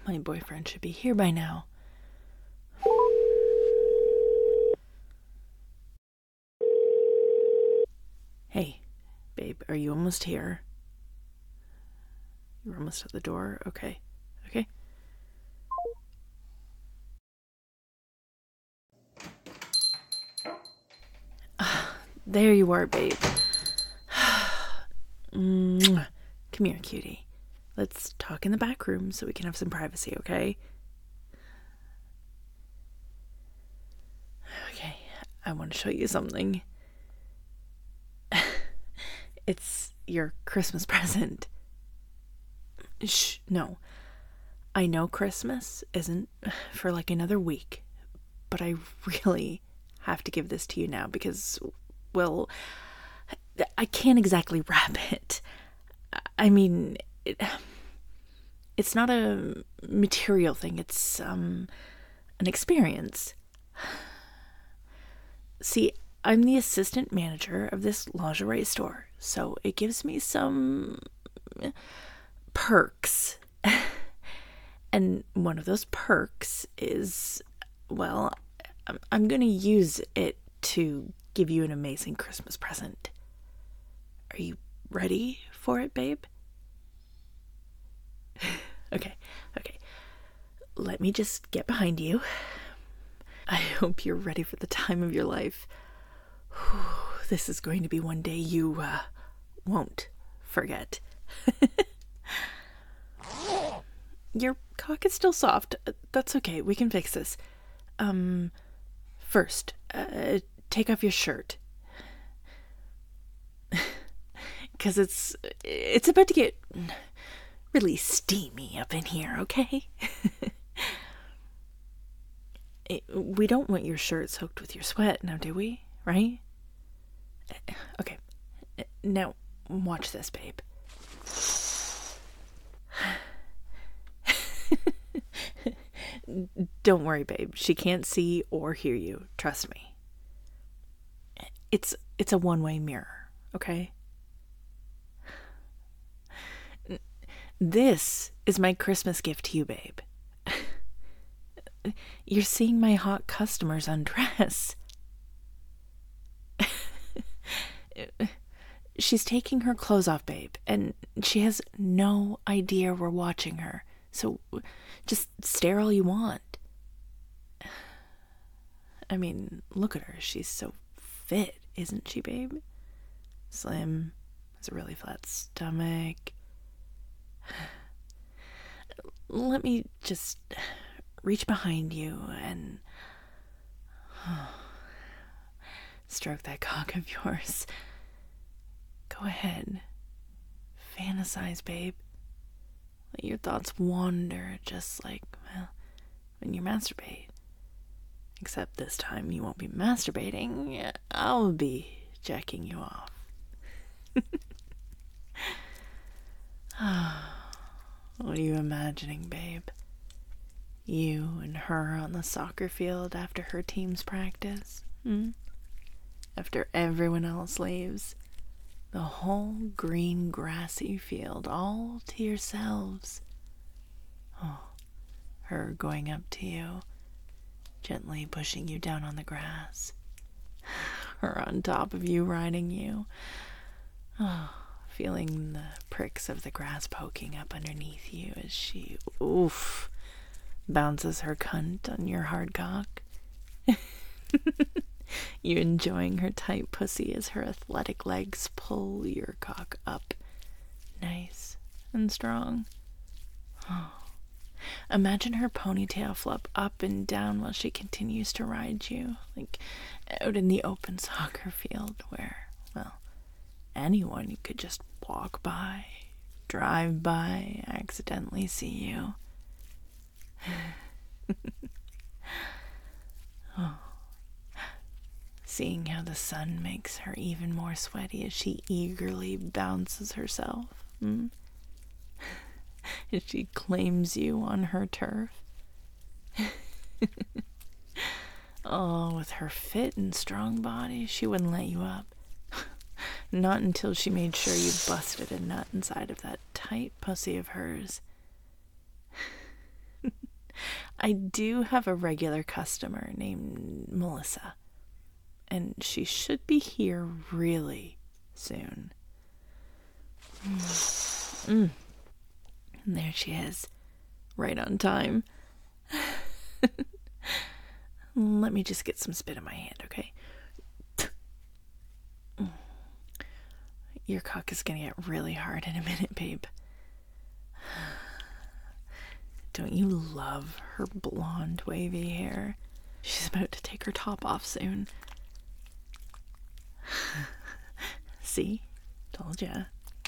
My boyfriend should be here by now. Hey, babe, are you almost here? You're almost at the door? Okay. Okay. There you are, babe. Come here, cutie. Let's talk in the back room so we can have some privacy, okay? Okay, I want to show you something. It's your Christmas present. Shh, no. I know Christmas isn't for like another week, but I really have to give this to you now because, well, I can't exactly wrap it. I mean, it's not a material thing, it's an experience. See, I'm the assistant manager of this lingerie store, so it gives me some perks. And one of those perks is, well, I'm going to use it to give you an amazing Christmas present. Are you ready for it, babe? Okay. Let me just get behind you. I hope you're ready for the time of your life. This is going to be one day you won't forget. Your cock is still soft. That's okay. We can fix this. First, take off your shirt. Because it's about to get really steamy up in here, okay? We don't want your shirt soaked with your sweat, now do we? Right? Okay. Now, watch this, babe. Don't worry, babe. She can't see or hear you. Trust me. It's a one-way mirror, okay? This is my Christmas gift to you, babe. You're seeing my hot customers undress. She's taking her clothes off, babe, and she has no idea we're watching her. So just stare all you want. I mean, look at her. She's so fit, isn't she, babe? Slim, has a really flat stomach. Let me just reach behind you and stroke that cock of yours. Go ahead. Fantasize, babe. Let your thoughts wander just like, well, when you masturbate. Except this time you won't be masturbating. I'll be jacking you off. What are you imagining, babe? You and her on the soccer field after her team's practice? After everyone else leaves? The whole green grassy field all to yourselves. Oh, her going up to you, gently pushing you down on the grass. Her on top of you, riding you. Oh, feeling the pricks of the grass poking up underneath you as she, bounces her cunt on your hard cock. You enjoying her tight pussy as her athletic legs pull your cock up nice and strong. Oh. Imagine her ponytail flop up and down while she continues to ride you, like out in the open soccer field where, well, anyone could just walk by, drive by, accidentally see you. Oh. Seeing how the sun makes her even more sweaty as she eagerly bounces herself. As she claims you on her turf. Oh, with her fit and strong body, she wouldn't let you up. Not until she made sure you busted a nut inside of that tight pussy of hers. I do have a regular customer named Melissa, and she should be here really soon. And there she is, right on time. Let me just get some spit in my hand, okay? Your cock is gonna get really hard in a minute, babe. Don't you love her blonde, wavy hair? She's about to take her top off soon. See? Told ya.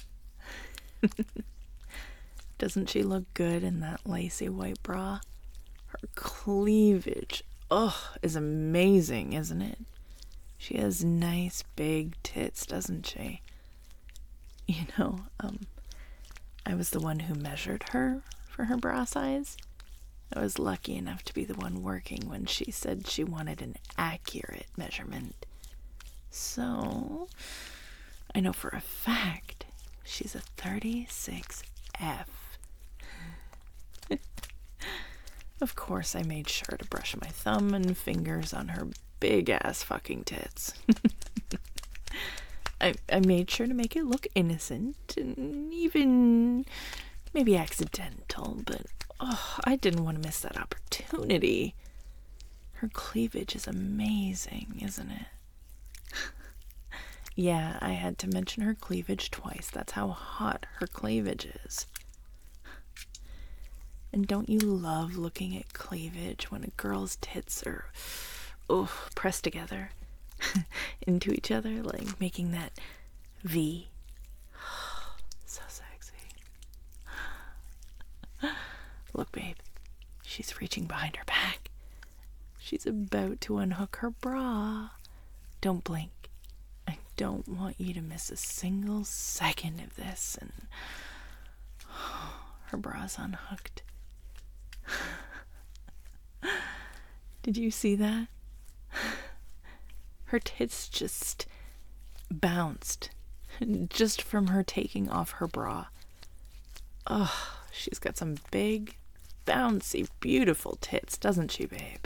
Doesn't she look good in that lacy white bra? Her cleavage, is amazing, isn't it? She has nice big tits, doesn't she? You know, I was the one who measured her for her bra size. I was lucky enough to be the one working when she said she wanted an accurate measurement. So, I know for a fact she's a 36F. Of course, I made sure to brush my thumb and fingers on her big-ass fucking tits. I made sure to make it look innocent and even maybe accidental, but I didn't want to miss that opportunity. Her cleavage is amazing, isn't it? Yeah, I had to mention her cleavage twice. That's how hot her cleavage is. And don't you love looking at cleavage when a girl's tits are, pressed together into each other, like making that V? So sexy. Look, babe, she's reaching behind her back. She's about to unhook her bra. Don't blink. I don't want you to miss a single second of this. And her bra's unhooked. Did you see that? Her tits just bounced just from her taking off her bra. She's got some big, bouncy, beautiful tits, doesn't she, babe?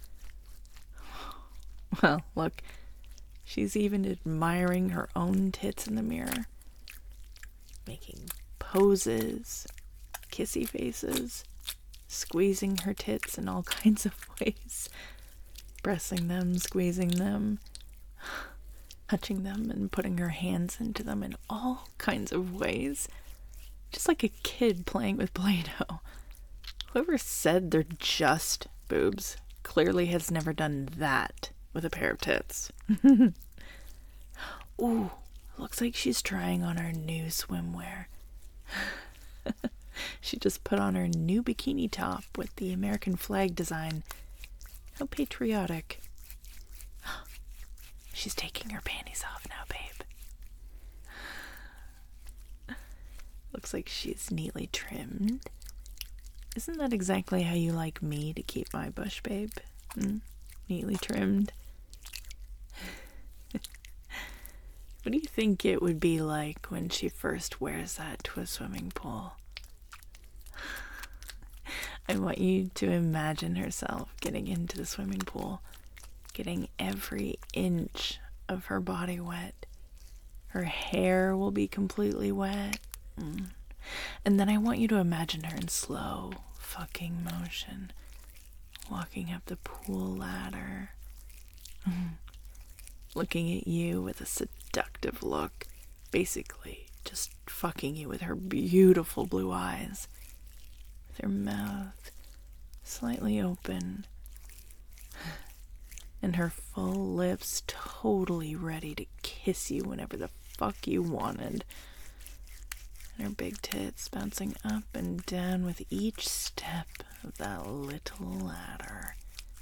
Well, look, she's even admiring her own tits in the mirror, making poses, kissy faces, squeezing her tits in all kinds of ways, pressing them, squeezing them, touching them, and putting her hands into them in all kinds of ways, just like a kid playing with Play-Doh. Whoever said they're just boobs clearly has never done that with a pair of tits. Ooh, looks like she's trying on her new swimwear. She just put on her new bikini top with the American flag design. How patriotic. She's taking her panties off now, babe. Looks like she's neatly trimmed. Isn't that exactly how you like me to keep my bush, babe? Neatly trimmed. What do you think it would be like when she first wears that to a swimming pool? I want you to imagine herself getting into the swimming pool, getting every inch of her body wet. Her hair will be completely wet. And then I want you to imagine her in slow fucking motion, walking up the pool ladder, looking at you with a seductive look, basically just fucking you with her beautiful blue eyes, with her mouth slightly open, and her full lips totally ready to kiss you whenever the fuck you wanted. And her big tits bouncing up and down with each step of that little ladder.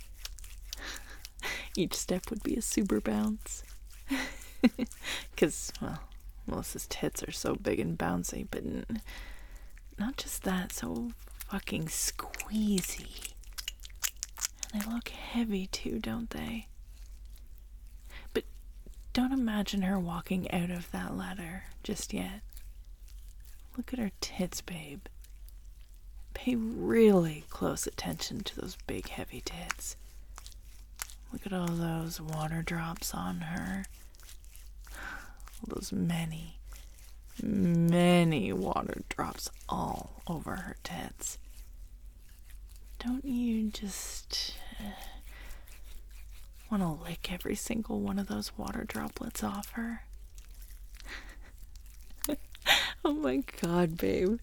Each step would be a super bounce. Because, well, Melissa's tits are so big and bouncy, but not just that, so fucking squeezy. And they look heavy too, don't they? But don't imagine her walking out of that ladder just yet. Look at her tits, babe. Pay really close attention to those big heavy tits. Look at all those water drops on her. All those many water drops all over her tits. Don't you just want to lick every single one of those water droplets off her? Oh my god, babe.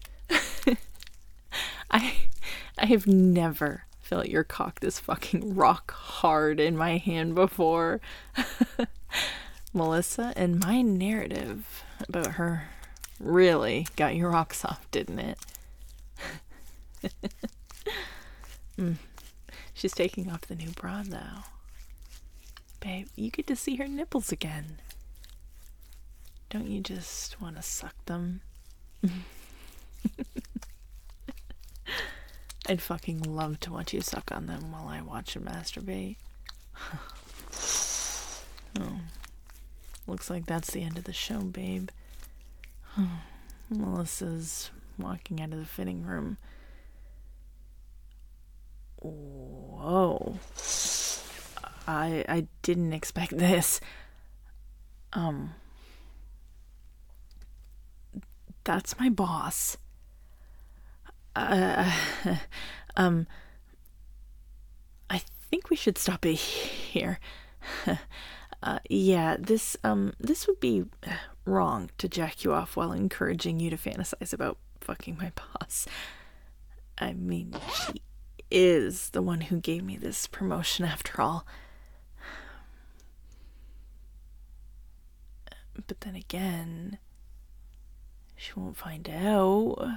I have never felt your cock this fucking rock hard in my hand before. Melissa, and my narrative about her really got your rocks off, didn't it? She's taking off the new bra, though. Babe, you get to see her nipples again. Don't you just want to suck them? I'd fucking love to watch you suck on them while I watch you masturbate. Oh. Looks like that's the end of the show, babe. Melissa's walking out of the fitting room. Whoa. I didn't expect this. That's my boss. I think we should stop it here. Yeah, this would be wrong to jack you off while encouraging you to fantasize about fucking my boss. I mean, she is the one who gave me this promotion after all. But then again, she won't find out.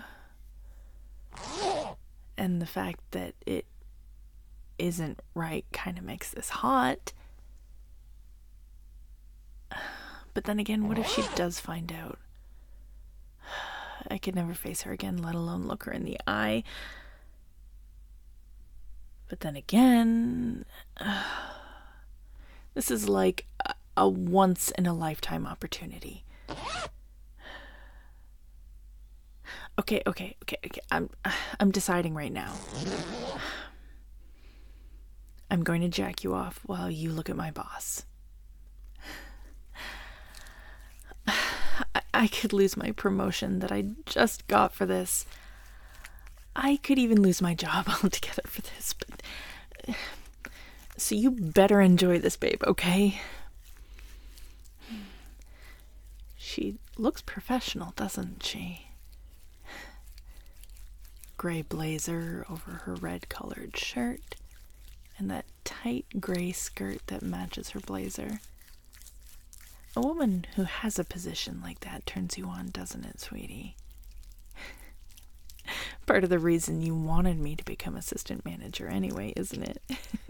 And the fact that it isn't right kind of makes this hot. But then again, what if she does find out? I could never face her again, let alone look her in the eye. But then again, this is like a once-in-a-lifetime opportunity. Okay. I'm deciding right now. I'm going to jack you off while you look at my boss. I could lose my promotion that I just got for this. I could even lose my job altogether for this, but... So you better enjoy this, babe, okay? She looks professional, doesn't she? Gray blazer over her red-colored shirt, and that tight gray skirt that matches her blazer. A woman who has a position like that turns you on, doesn't it, sweetie? Part of the reason you wanted me to become assistant manager anyway, isn't it?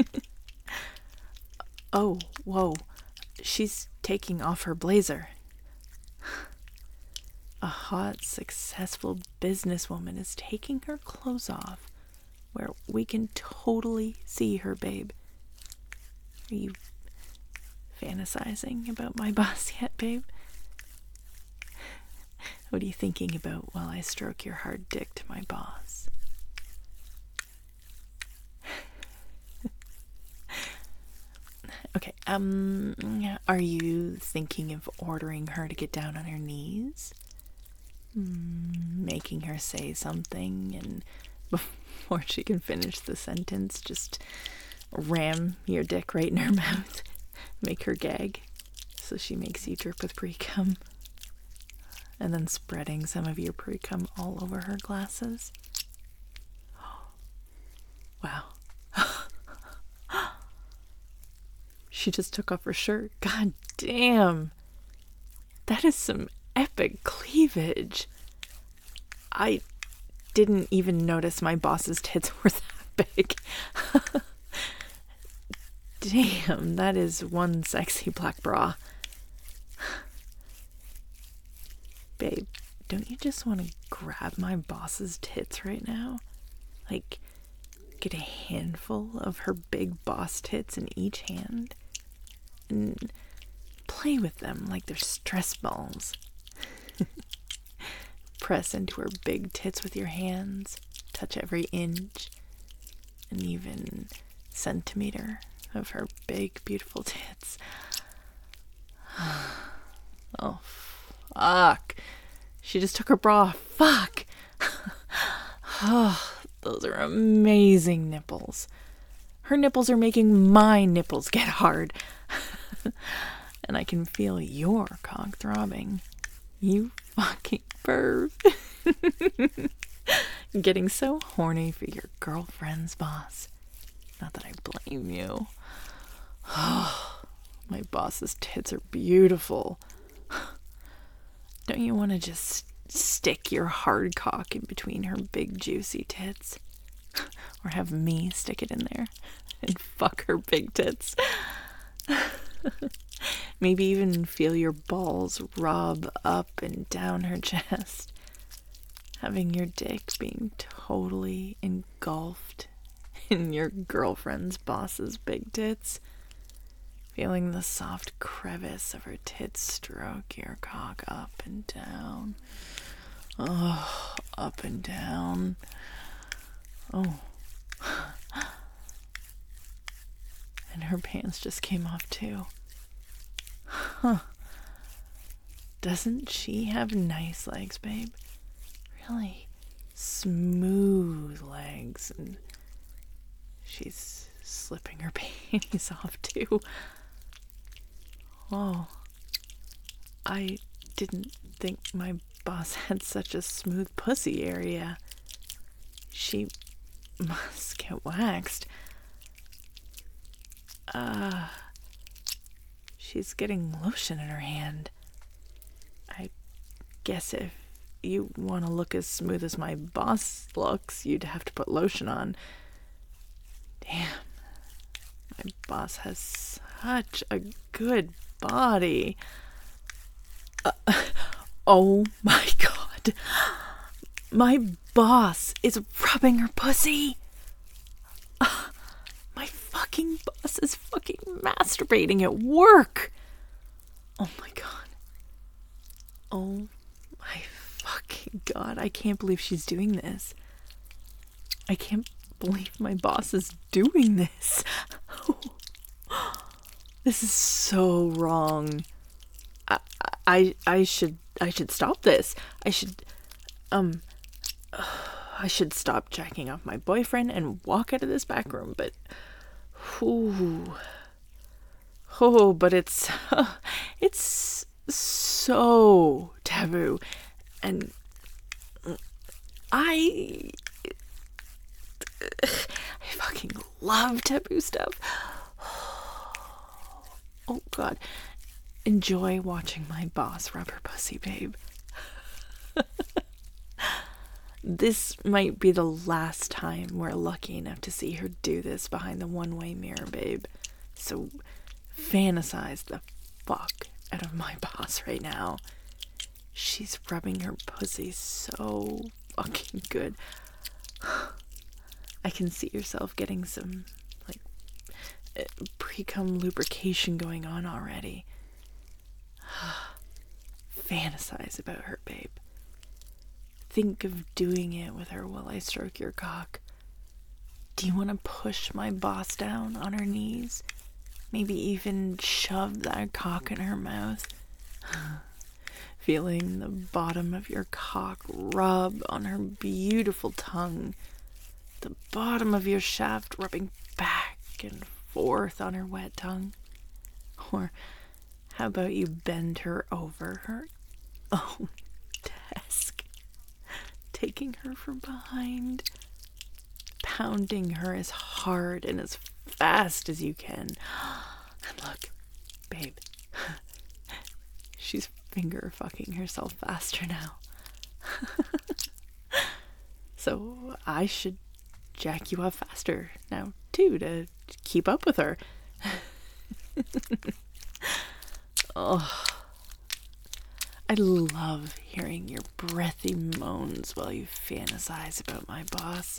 Oh, whoa. She's taking off her blazer. A hot, successful businesswoman is taking her clothes off where we can totally see her, babe. Are you fantasizing about my boss yet, babe? What are you thinking about while I stroke your hard dick to my boss? Okay, are you thinking of ordering her to get down on her knees? Making her say something, and before she can finish the sentence, just ram your dick right in her mouth. Make her gag so she makes you drip with pre-cum, and then spreading some of your pre-cum all over her glasses. Wow. She just took off her shirt. God damn. That is some epic cleavage. I didn't even notice my boss's tits were that big. Damn, that is one sexy black bra. Babe, don't you just want to grab my boss's tits right now? Like, get a handful of her big boss tits in each hand and play with them like they're stress balls. Press into her big tits with your hands. touch every inch and even centimeter of her big, beautiful tits. Oh, fuck. She just took her bra off. Fuck. Oh, those are amazing nipples. Her nipples are making my nipples get hard. And I can feel your cock throbbing. You fucking perv. Getting so horny for your girlfriend's boss. Not that I blame you. My boss's tits are beautiful. Don't you want to just stick your hard cock in between her big juicy tits? Or have me stick it in there and fuck her big tits? Maybe even feel your balls rub up and down her chest. Having your dick being totally engulfed in your girlfriend's boss's big tits. Feeling the soft crevice of her tits stroke your cock up and down. Oh, up and down. Oh. And her pants just came off too. Huh. Doesn't she have nice legs, babe? Really smooth legs. And she's slipping her panties off too. Oh, I didn't think my boss had such a smooth pussy area. She must get waxed. She's getting lotion in her hand. I guess if you want to look as smooth as my boss looks, you'd have to put lotion on. Damn. My boss has such a good body. Oh my god. My boss is rubbing her pussy. My fucking boss is fucking masturbating at work. Oh my god. Oh my fucking god. I can't believe she's doing this. I can't believe my boss is doing this. This is so wrong. I should stop this. I should stop jacking off my boyfriend and walk out of this back room, but but it's so taboo, and I fucking love taboo stuff. Oh god. Enjoy watching my boss rub her pussy, babe. This might be the last time we're lucky enough to see her do this behind the one-way mirror, babe. So fantasize the fuck out of my boss right now. She's rubbing her pussy so fucking good. I can see yourself getting some, like, pre-cum lubrication going on already. Fantasize about her, babe. Think of doing it with her while I stroke your cock. Do you want to push my boss down on her knees? Maybe even shove that cock in her mouth? Feeling the bottom of your cock rub on her beautiful tongue. The bottom of your shaft rubbing back and forth on her wet tongue. Or how about you bend her over her desk, taking her from behind, pounding her as hard and as fast as you can. And look, babe, she's finger fucking herself faster now. So I should jack you up faster now too to keep up with her. Oh, I love hearing your breathy moans while you fantasize about my boss.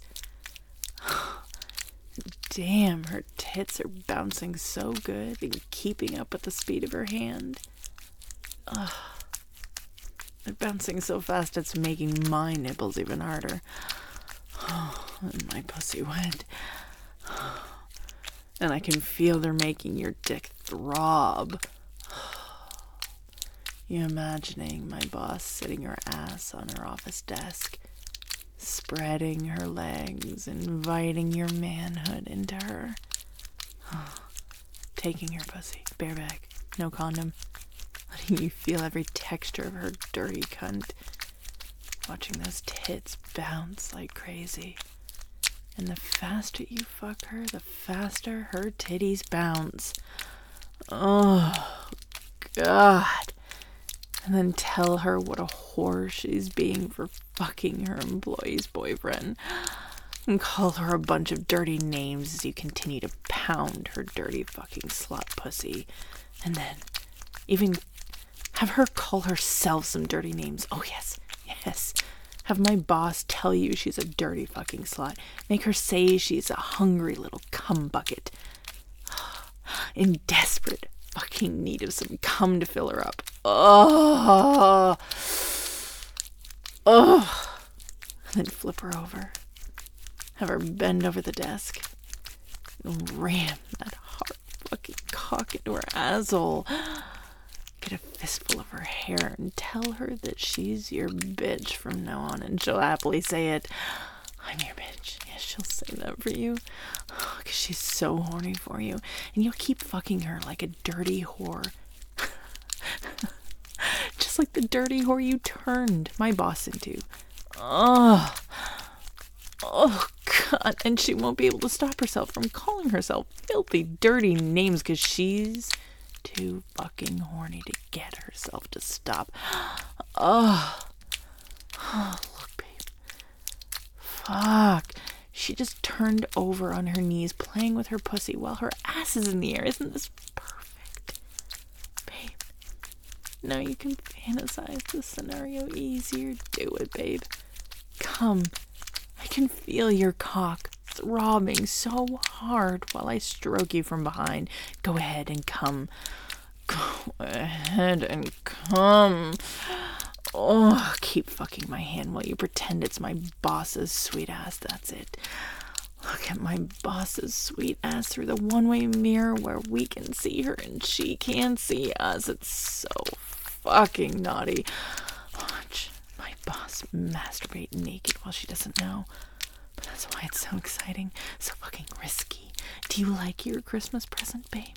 Damn, her tits are bouncing so good and keeping up with the speed of her hand. They're bouncing so fast it's making my nipples even harder. And my pussy wet. And I can feel they're making your dick throb. You imagining my boss sitting her ass on her office desk, spreading her legs, inviting your manhood into her. Taking her pussy, bareback, no condom, letting you feel every texture of her dirty cunt, watching those tits bounce like crazy. And the faster you fuck her, the faster her titties bounce. Oh, God. And then tell her what a whore she's being for fucking her employee's boyfriend. And call her a bunch of dirty names as you continue to pound her dirty fucking slut pussy. And then even have her call herself some dirty names. Oh, yes, yes. Have my boss tell you she's a dirty fucking slut. Make her say she's a hungry little cum bucket. In desperate fucking need of some cum to fill her up. Oh. Oh. And then flip her over. Have her bend over the desk and ram that hard fucking cock into her asshole. Get a fistful of her hair and tell her that she's your bitch from now on, and she'll happily say it. I'm your bitch. Yes, she'll say that for you. Because she's so horny for you. And you'll keep fucking her like a dirty whore. Just like the dirty whore you turned my boss into. Oh, God. And she won't be able to stop herself from calling herself filthy, dirty names because she's too fucking horny to get herself to stop. Oh, look, babe. Fuck. She just turned over on her knees playing with her pussy while her ass is in the air. Isn't this perfect? Babe. Now you can fantasize this scenario easier. Do it, babe. Come. I can feel your cock throbbing so hard while I stroke you from behind. Go ahead and come. Go ahead and come. Oh, keep fucking my hand while you pretend it's my boss's sweet ass. That's it. Look at my boss's sweet ass through the one-way mirror where we can see her and she can't see us. It's so fucking naughty. Watch my boss masturbate naked while she doesn't know. But that's why it's so exciting, so fucking risky. Do you like your Christmas present, babe?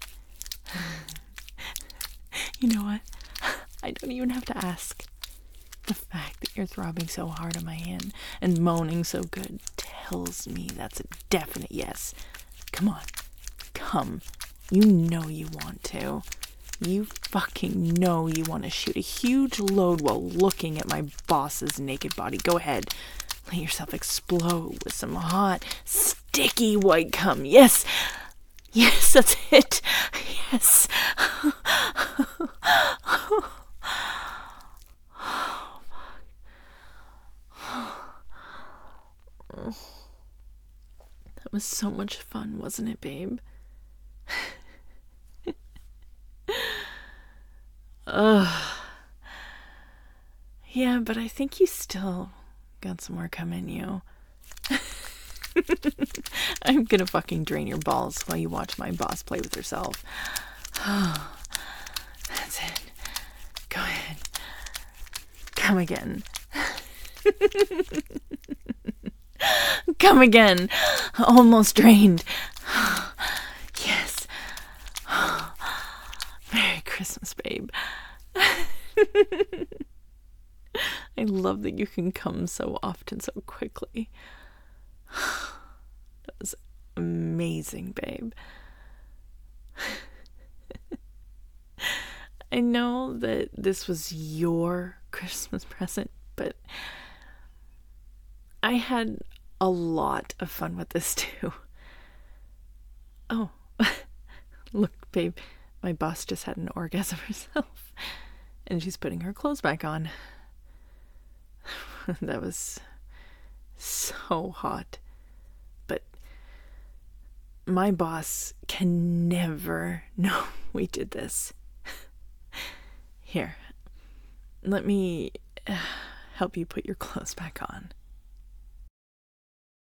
You know what? I don't even have to ask. The fact that you're throbbing so hard on my hand and moaning so good tells me that's a definite yes. Come on. Come. You know you want to. You fucking know you want to shoot a huge load while looking at my boss's naked body. Go ahead. Let yourself explode with some hot, sticky white cum. Yes. Yes, that's it. Yes. That was so much fun, wasn't it, babe? Yeah, but I think you still got some more cum in you. I'm gonna fucking drain your balls while you watch my boss play with herself. That's it. Go ahead. Come again. Come again. Almost drained. Yes. Merry Christmas, babe. I love that you can come so often, so quickly. That was amazing, babe. I know that this was your Christmas present, but I had a lot of fun with this too. Oh, look, babe, my boss just had an orgasm herself, and she's putting her clothes back on. That was so hot. But my boss can never know we did this. Here, let me help you put your clothes back on.